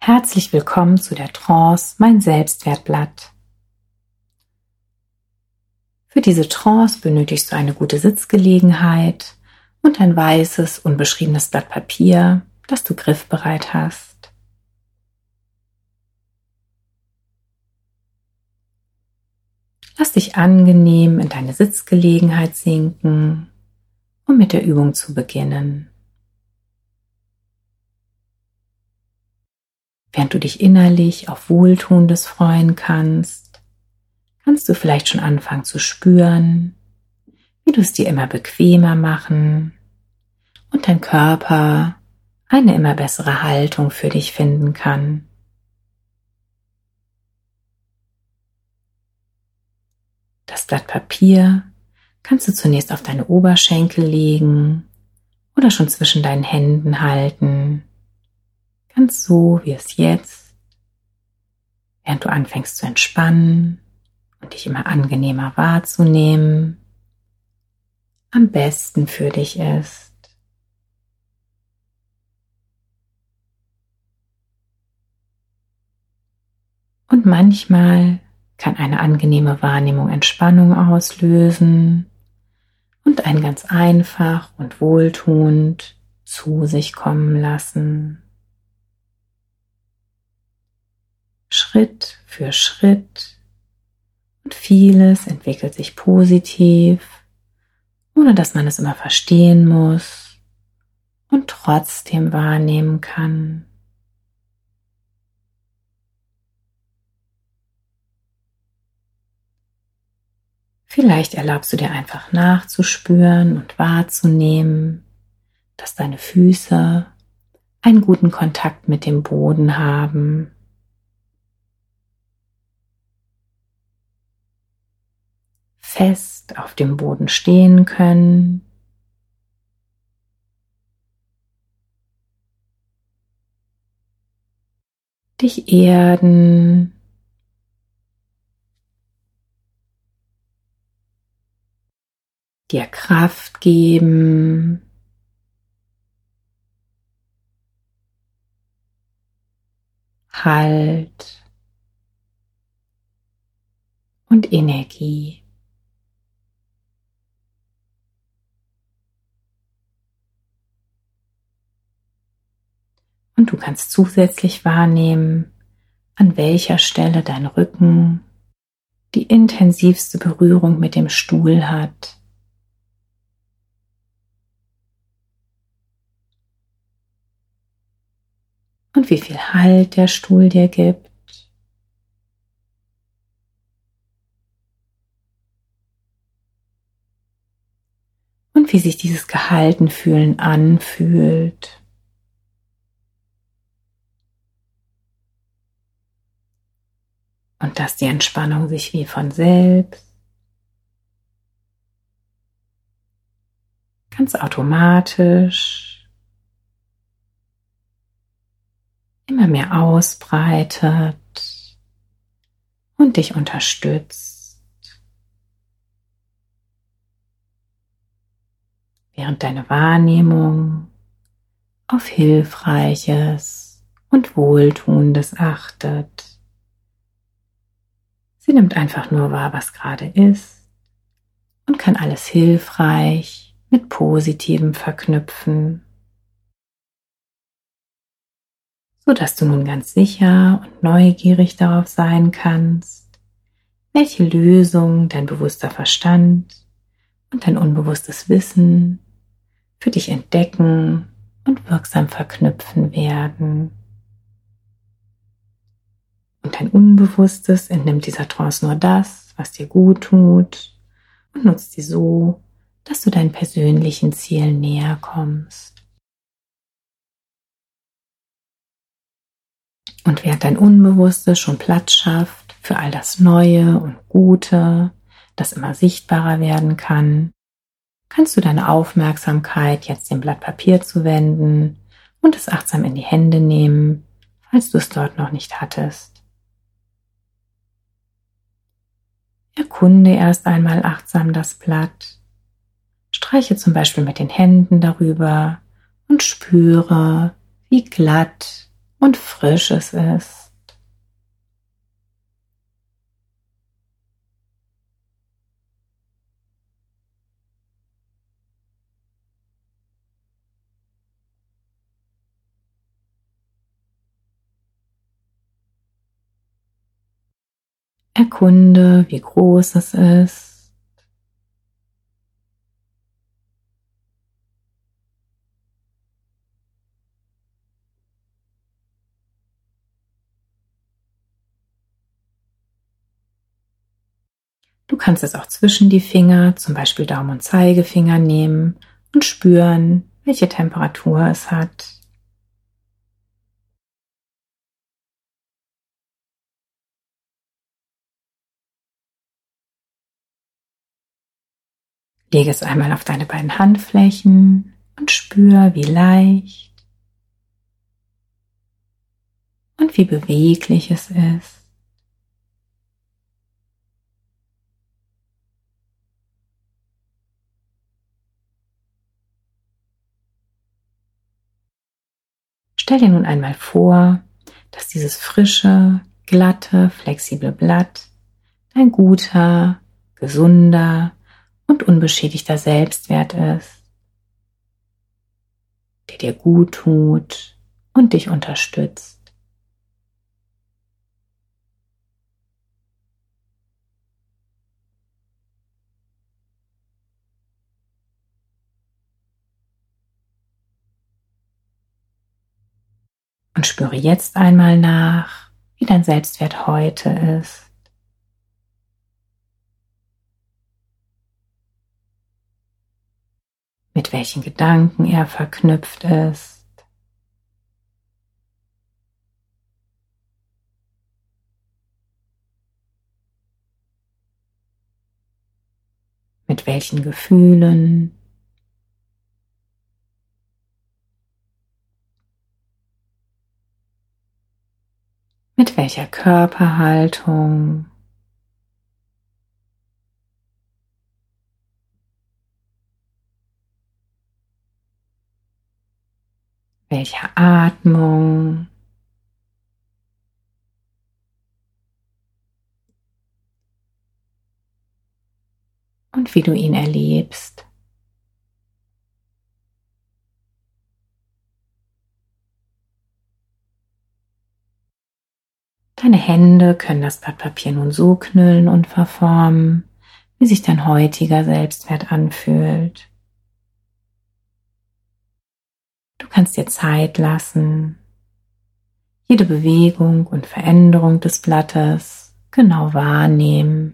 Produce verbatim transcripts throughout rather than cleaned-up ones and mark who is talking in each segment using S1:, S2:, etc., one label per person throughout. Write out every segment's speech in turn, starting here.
S1: Herzlich willkommen zu der Trance Mein Selbstwertblatt. Für diese Trance benötigst du eine gute Sitzgelegenheit und ein weißes, unbeschriebenes Blatt Papier, das du griffbereit hast. Lass dich angenehm in deine Sitzgelegenheit sinken, um mit der Übung zu beginnen. Während du dich innerlich auf Wohltuendes freuen kannst, kannst du vielleicht schon anfangen zu spüren, wie du es dir immer bequemer machen und dein Körper eine immer bessere Haltung für dich finden kann. Das Blatt Papier kannst du zunächst auf deine Oberschenkel legen oder schon zwischen deinen Händen halten. Ganz so, wie es jetzt, während du anfängst zu entspannen und dich immer angenehmer wahrzunehmen, am besten für dich ist. Und manchmal kann eine angenehme Wahrnehmung Entspannung auslösen und einen ganz einfach und wohltuend zu sich kommen lassen. Schritt für Schritt und vieles entwickelt sich positiv, ohne dass man es immer verstehen muss und trotzdem wahrnehmen kann. Vielleicht erlaubst du dir einfach nachzuspüren und wahrzunehmen, dass deine Füße einen guten Kontakt mit dem Boden haben. Fest auf dem Boden stehen können. Dich erden. Dir Kraft geben. Halt und Energie. Und du kannst zusätzlich wahrnehmen, an welcher Stelle dein Rücken die intensivste Berührung mit dem Stuhl hat. Und wie viel Halt der Stuhl dir gibt. Und wie sich dieses Gehaltenfühlen anfühlt. Und dass die Entspannung sich wie von selbst, ganz automatisch, immer mehr ausbreitet und dich unterstützt, während deine Wahrnehmung auf Hilfreiches und Wohltuendes achtet. Sie nimmt einfach nur wahr, was gerade ist und kann alles hilfreich mit Positivem verknüpfen, sodass du nun ganz sicher und neugierig darauf sein kannst, welche Lösung dein bewusster Verstand und dein unbewusstes Wissen für dich entdecken und wirksam verknüpfen werden. Und dein Unbewusstes entnimmt dieser Trance nur das, was dir gut tut und nutzt sie so, dass du deinen persönlichen Zielen näher kommst. Und während dein Unbewusstes schon Platz schafft für all das Neue und Gute, das immer sichtbarer werden kann, kannst du deine Aufmerksamkeit jetzt dem Blatt Papier zuwenden und es achtsam in die Hände nehmen, falls du es dort noch nicht hattest. Erkunde erst einmal achtsam das Blatt, streiche zum Beispiel mit den Händen darüber und spüre, wie glatt und frisch es ist. Erkunde, wie groß es ist. Du kannst es auch zwischen die Finger, zum Beispiel Daumen und Zeigefinger nehmen und spüren, welche Temperatur es hat. Lege es einmal auf deine beiden Handflächen und spür, wie leicht und wie beweglich es ist. Stell dir nun einmal vor, dass dieses frische, glatte, flexible Blatt ein guter, gesunder und unbeschädigter Selbstwert ist, der dir gut tut und dich unterstützt. Und spüre jetzt einmal nach, wie dein Selbstwert heute ist. Mit welchen Gedanken er verknüpft ist. Mit welchen Gefühlen. Mit welcher Körperhaltung. Welcher Atmung. Und wie du ihn erlebst. Deine Hände können das Blatt Papier nun so knüllen und verformen, wie sich dein heutiger Selbstwert anfühlt. Du kannst dir Zeit lassen, jede Bewegung und Veränderung des Blattes genau wahrnehmen.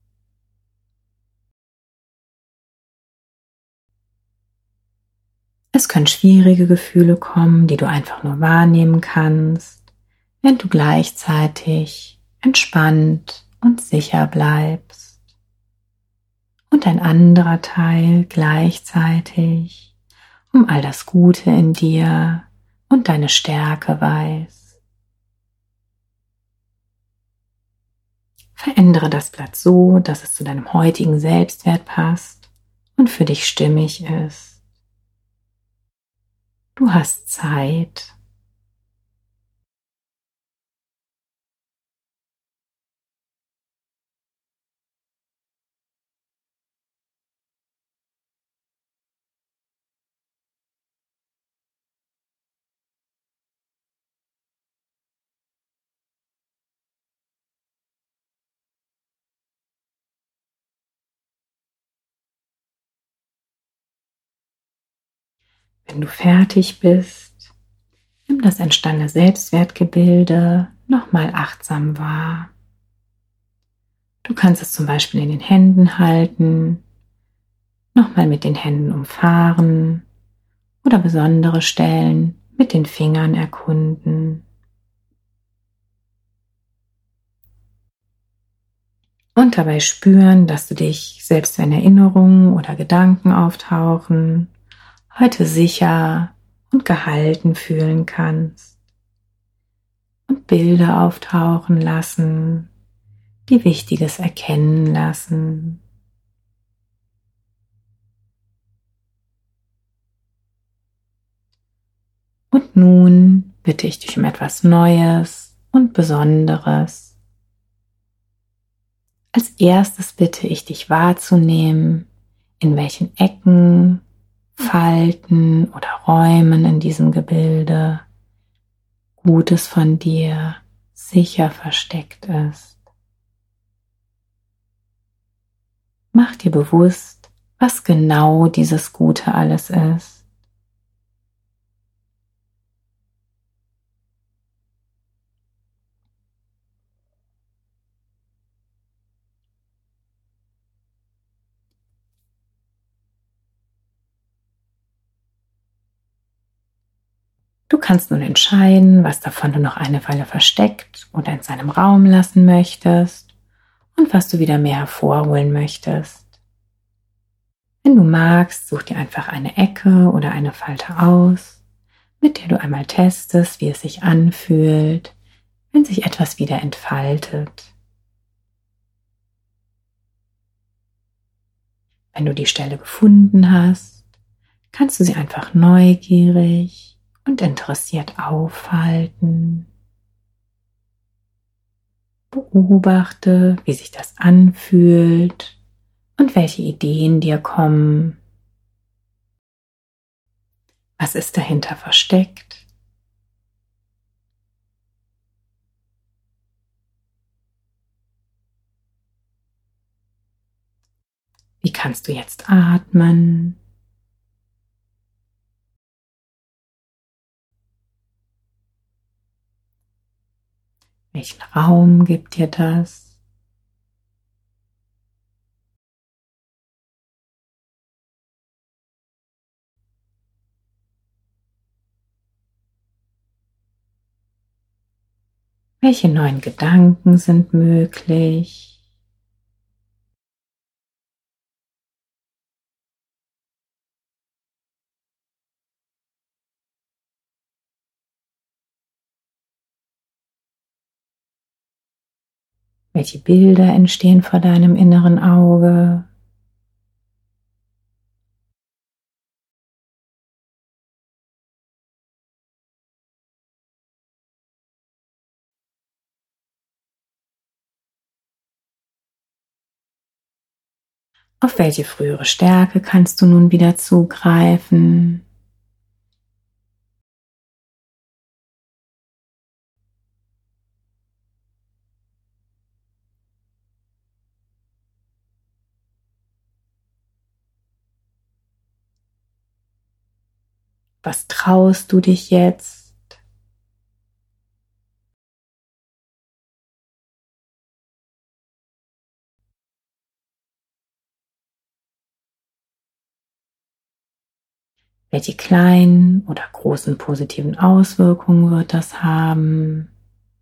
S1: Es können schwierige Gefühle kommen, die du einfach nur wahrnehmen kannst, wenn du gleichzeitig entspannt und sicher bleibst. Und ein anderer Teil gleichzeitig um all das Gute in dir und deine Stärke weiß. Verändere das Blatt so, dass es zu deinem heutigen Selbstwert passt und für dich stimmig ist. Du hast Zeit. Wenn du fertig bist, nimm das entstandene Selbstwertgebilde nochmal achtsam wahr. Du kannst es zum Beispiel in den Händen halten, nochmal mit den Händen umfahren oder besondere Stellen mit den Fingern erkunden. Und dabei spüren, dass du dich, selbst wenn Erinnerungen oder Gedanken auftauchen, heute sicher und gehalten fühlen kannst. Und Bilder auftauchen lassen, die Wichtiges erkennen lassen. Und nun bitte ich dich um etwas Neues und Besonderes. Als erstes bitte ich dich wahrzunehmen, in welchen Ecken, Falten oder Räumen in diesem Gebilde Gutes von dir sicher versteckt ist. Mach dir bewusst, was genau dieses Gute alles ist. Du kannst nun entscheiden, was davon du noch eine Weile versteckt oder in seinem Raum lassen möchtest und was du wieder mehr hervorholen möchtest. Wenn du magst, such dir einfach eine Ecke oder eine Falte aus, mit der du einmal testest, wie es sich anfühlt, wenn sich etwas wieder entfaltet. Wenn du die Stelle gefunden hast, kannst du sie einfach neugierig und interessiert aufhalten. Beobachte, wie sich das anfühlt und welche Ideen dir kommen. Was ist dahinter versteckt? Wie kannst du jetzt atmen? Welchen Raum gibt dir das? Welche neuen Gedanken sind möglich? Welche Bilder entstehen vor deinem inneren Auge? Auf welche frühere Stärke kannst du nun wieder zugreifen? Was traust du dich jetzt? Welche kleinen oder großen positiven Auswirkungen wird das haben?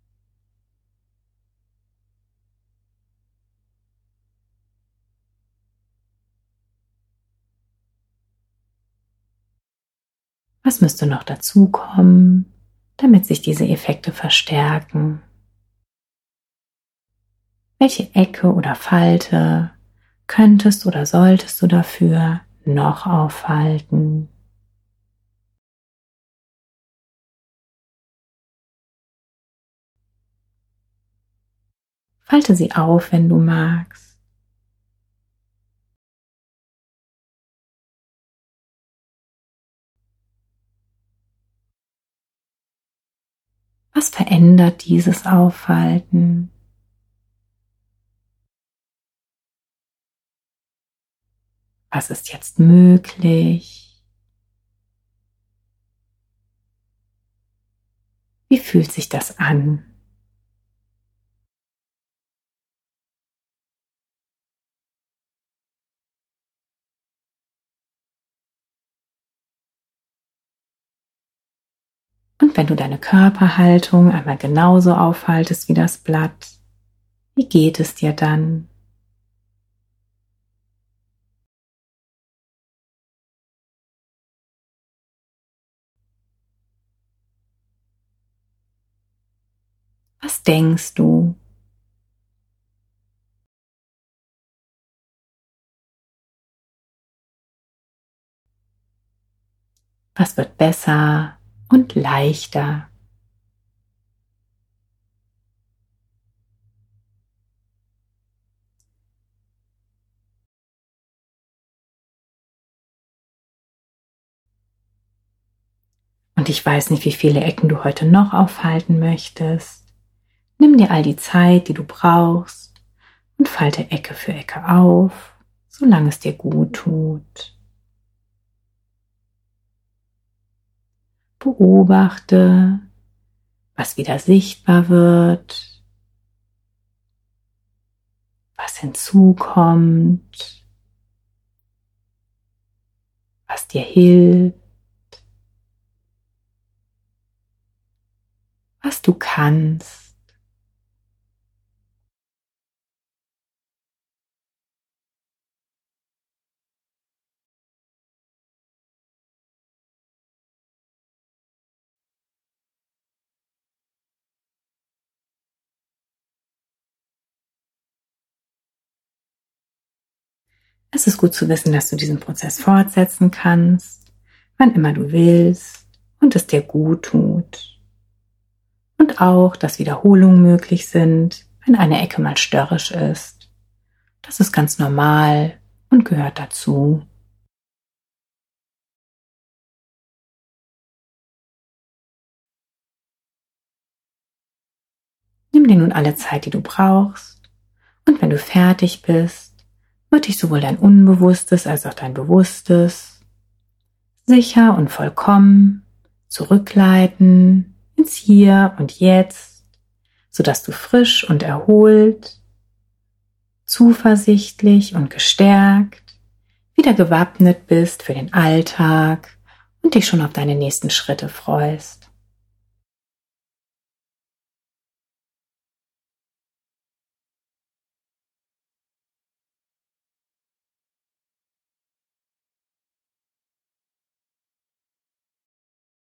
S1: Was müsste noch dazukommen, damit sich diese Effekte verstärken? Welche Ecke oder Falte könntest oder solltest du dafür noch aufhalten? Falte sie auf, wenn du magst. Was verändert dieses Aufhalten? Was ist jetzt möglich? Wie fühlt sich das an? Und wenn du deine Körperhaltung einmal genauso aufhaltest wie das Blatt, wie geht es dir dann? Was denkst du? Was wird besser und leichter? Und ich weiß nicht, wie viele Ecken du heute noch aufhalten möchtest. Nimm dir all die Zeit, die du brauchst und falte Ecke für Ecke auf, solange es dir gut tut. Beobachte, was wieder sichtbar wird, was hinzukommt, was dir hilft, was du kannst. Es ist gut zu wissen, dass du diesen Prozess fortsetzen kannst, wann immer du willst und es dir gut tut. Und auch, dass Wiederholungen möglich sind, wenn eine Ecke mal störrisch ist. Das ist ganz normal und gehört dazu. Nimm dir nun alle Zeit, die du brauchst, und wenn du fertig bist, wird dich sowohl dein Unbewusstes als auch dein Bewusstes sicher und vollkommen zurückleiten ins Hier und Jetzt, sodass du frisch und erholt, zuversichtlich und gestärkt wieder gewappnet bist für den Alltag und dich schon auf deine nächsten Schritte freust.